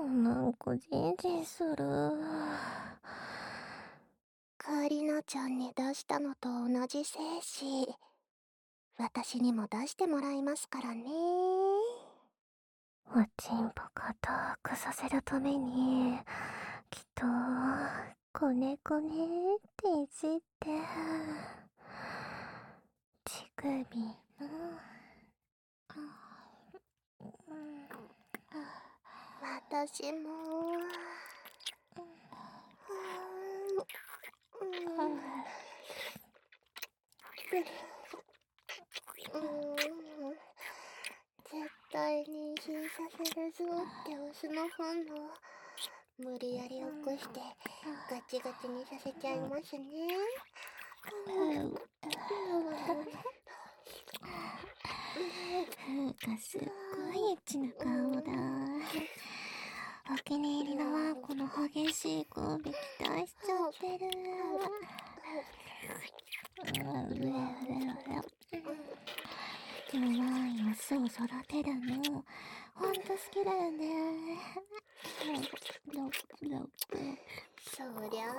なんかジンジンする。 カリナちゃんに出したのと同じ精子、私にも出してもらいますからね。 おちんぽ硬くさせるために、きっと、こねこねっていじって、乳首の、 私も。絶対妊娠させるぞってオスの本能、無理やり起こしてガチガチにさせちゃいますね。 風がすっごいエッチな顔だ。お気に入りのワンコの激しい交尾期待しちゃってる。でもワンや巣を育てるのほんと好きだよね。 そりゃあ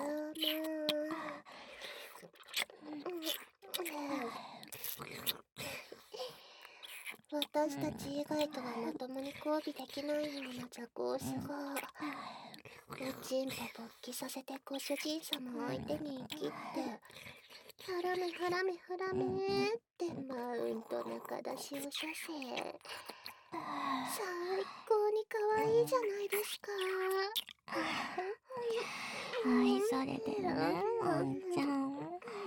私たち以外とはまともに交尾できないような雑魚オスがおちんぽ勃起させてご主人様相手に生きってハラメハラメハラメってマウント中出しをさせ、最高に可愛いじゃないですか。 愛されてるね、ワンちゃん。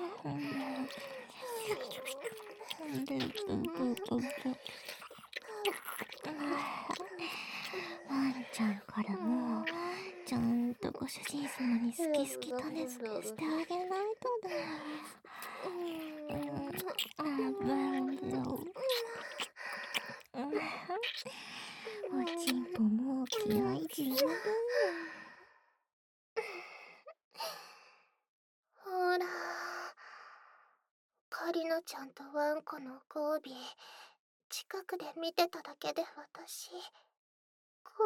ワンちゃんからもちゃんとご主人様に好き好き種付けしてあげないとだ。おちんぽも気合い十分。 ほら、カリナちゃんとワンコの交尾近くで見てただけで私こ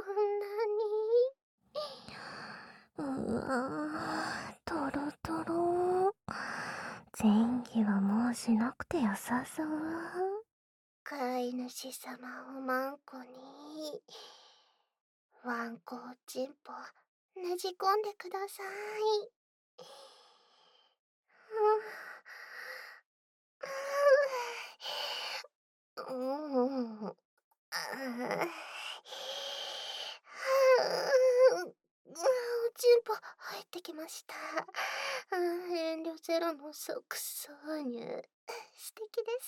んなに。 うわー、トロトロ。前儀はもうしなくてよさそう。 飼い主様をマンコにワンコおちんぽねじ込んでください。おちんぽ入ってきました。遠慮ゼロの即挿入素敵です。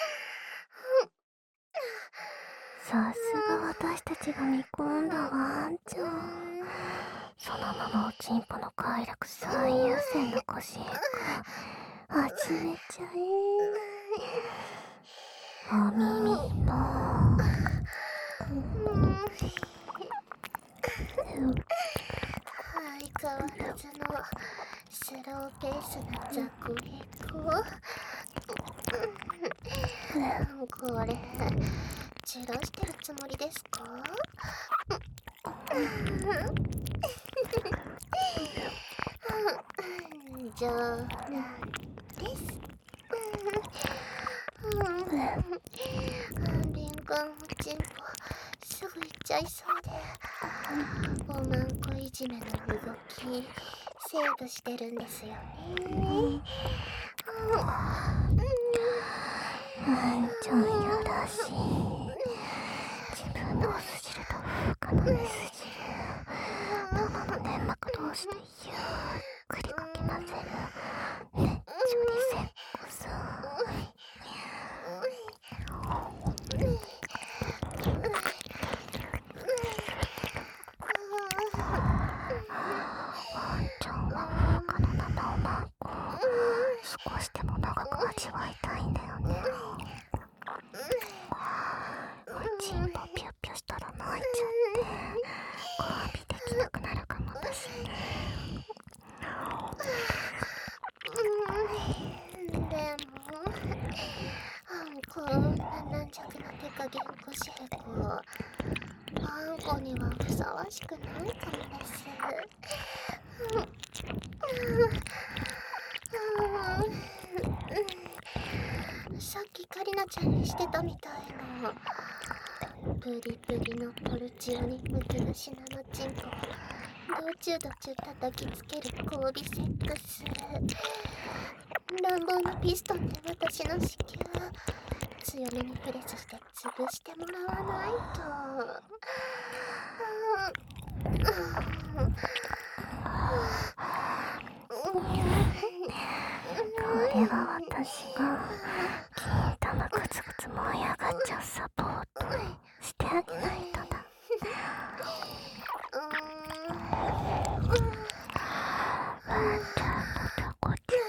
さすが私たちが見込んだワンちゃん。そのままおちんぽの快楽最優先のご飼育始めちゃえ。お耳も相変わらずのスローペースなザクエコ。これ散らしてるつもりですか？冗談です。敏感おちんぽすぐ行っちゃいそうで、おまんこいじめの動きセーブしてるんですよね。 ワンちゃんやらしい。自分のおす汁と風花のメス汁、玉の粘膜同士でゆっくりかき混ぜるねっちょりせっこさ。ワンちゃんは風花の生おまんこ少しでも長く味わいたいんだよね。おちんぽピュッピュしたら泣いちゃって交尾できなくなるかもだしね。 でもこんな軟弱な手加減ご飼育をあんこにはふさわしくないからです。さっきカリナちゃんにしてたみたいなプリプリのポルチオにむき虫なのチンコをどちゅどちゅ叩きつける交尾セックス、乱暴なピストンで私の子宮強めにプレスして潰してもらわないと。 これは私が金玉グツグツ燃え上がっちゃうサポートしてあげないとだ。ワンちゃんのとこチク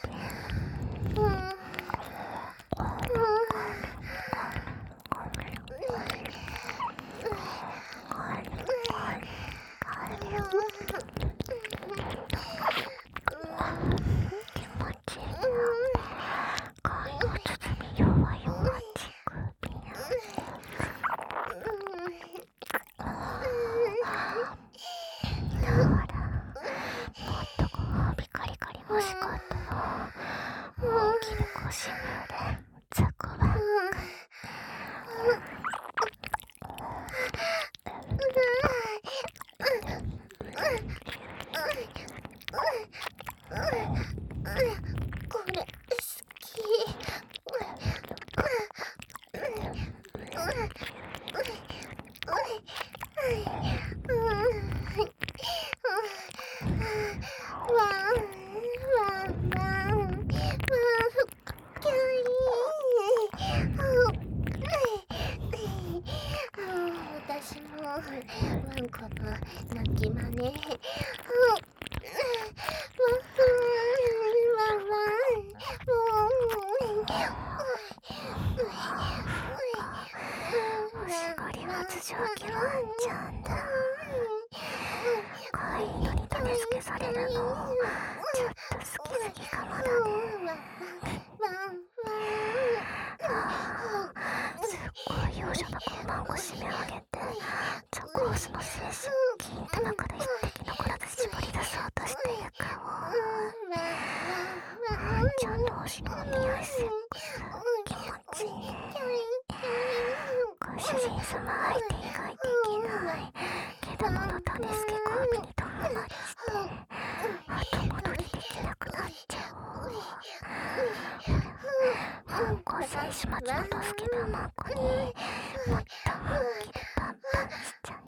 私もワンコの鳴き真似。おしぼりは頭上気ワンちゃんだ。可愛いのに種付けされるのちょっと好きすぎかもだね。すっごい容赦なくマンコ締め上げてザコースの精神金玉から一滴残らず絞り出そうとしている顔。ワンちゃん同士のお見合いセックス気持ちいいね。ご主人様相手以外できないけどもの種付け交尾にドハマりして後戻りできなくなっちゃう。マンコ選手待ちのドスケベマンコにもっと本気でパンパンしちゃね。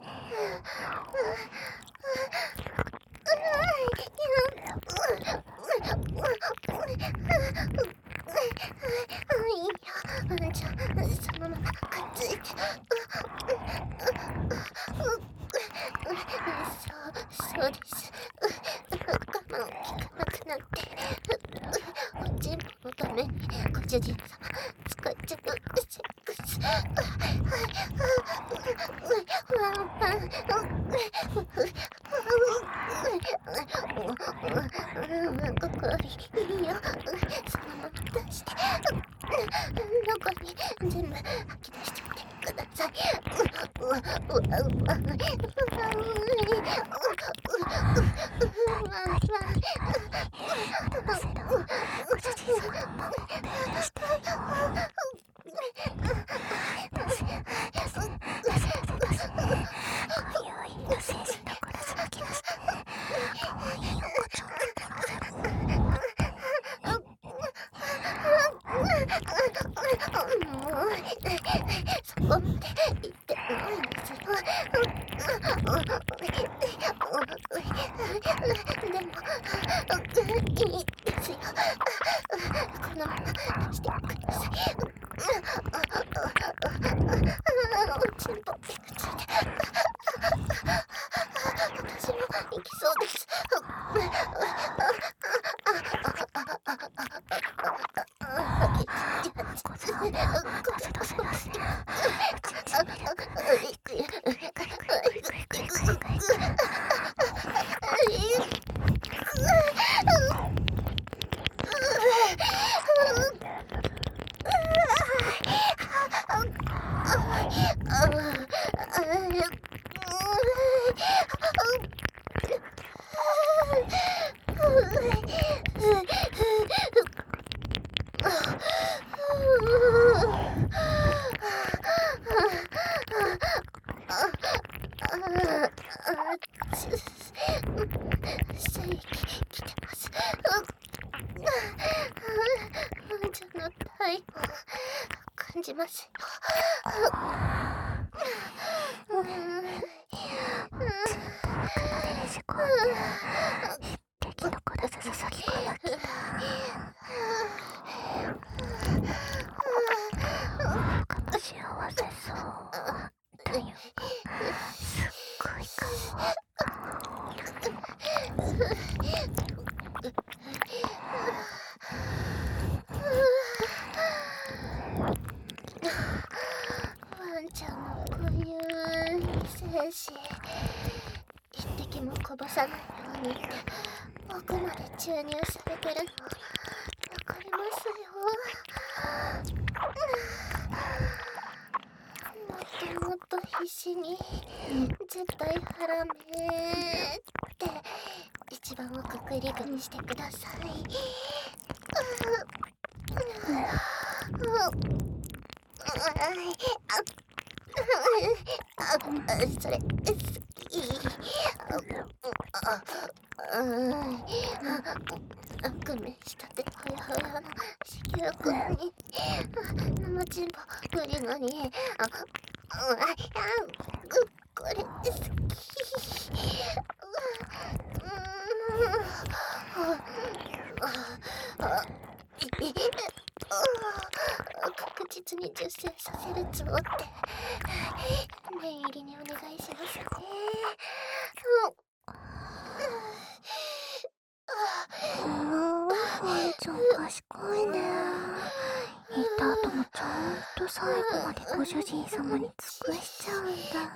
じゃあそのままくっついて。そうです。我慢が効かなくなっておちんぽのためにご主人様使っちゃうセックス。ここいいよ。そのまま出して中に全部吐き出しちゃってください。そこまで言ってないんですよ。でもいいですよ。このまま出してください。おちんぽってくっついて私も行きそうです。 精子一滴もこぼさないようにって奥まで注入されてるのわかりますよ。もっと必死に絶対ハラメって一番奥クリグにしてください。それ好き。工面したてほやほやの子宮口に生チンポグリグリこれ好き。確実に受精させるつもって念入りにお願いしますね。 ワンちゃん賢いね。行った後もちゃんと最後までご主人様に尽くしちゃうんだ。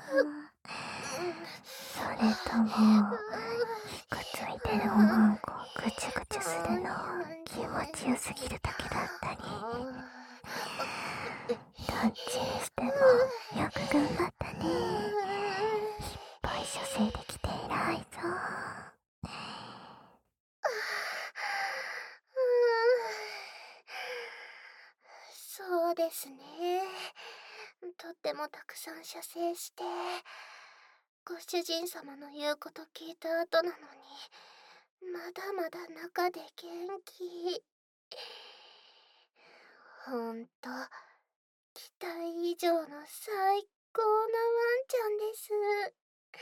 それともくっついてるおまんこをぐちゅぐちゅするの気持ちよすぎるだけだったり、どっちにしてもよく頑張ったね。いっぱい射精できて偉いぞ。 そうですね。とってもたくさん射精してご主人様の言うこと聞いた後なのにまだまだ中で元気。ほんと期待以上の最高なワンちゃんです。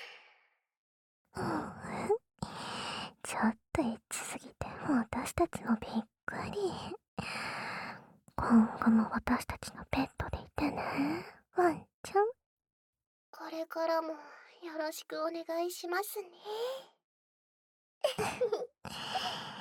ちょっとエッチすぎて私たちもびっくり。今後も私たちのペットでいてね、ワンちゃん。 これからもよろしくお願いしますね。